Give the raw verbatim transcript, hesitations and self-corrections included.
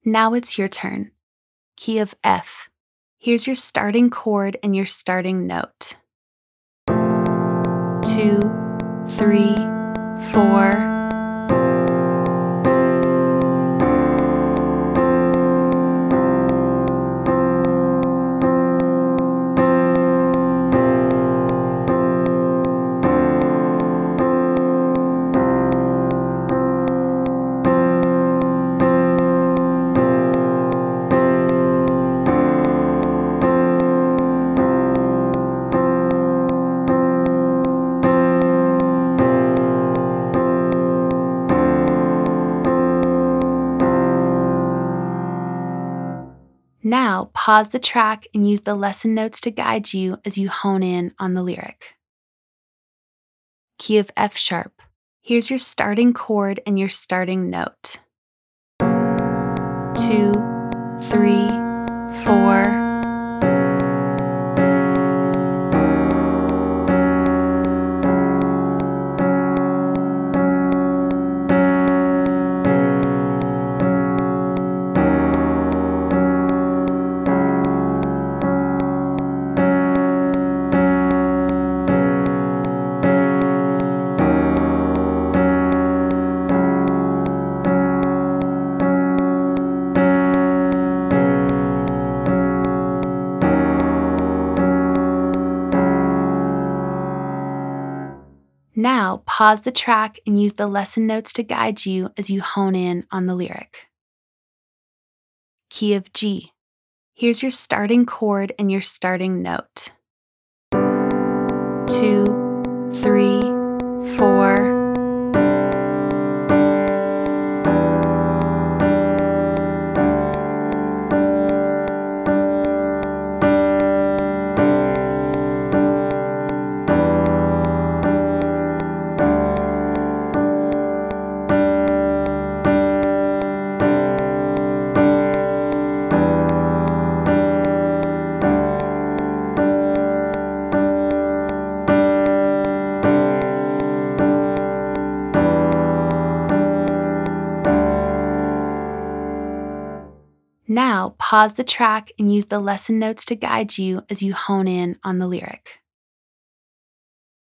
Now it's your turn. Key of F. Here's your starting chord and your starting note. Two, three, four. Now, pause the track and use the lesson notes to guide you as you hone in on the lyric. Key of F sharp. Here's your starting chord and your starting note. Two, three, four. Now, pause the track and use the lesson notes to guide you as you hone in on the lyric. Key of G. Here's your starting chord and your starting note. Two, three, four. Now, pause the track and use the lesson notes to guide you as you hone in on the lyric.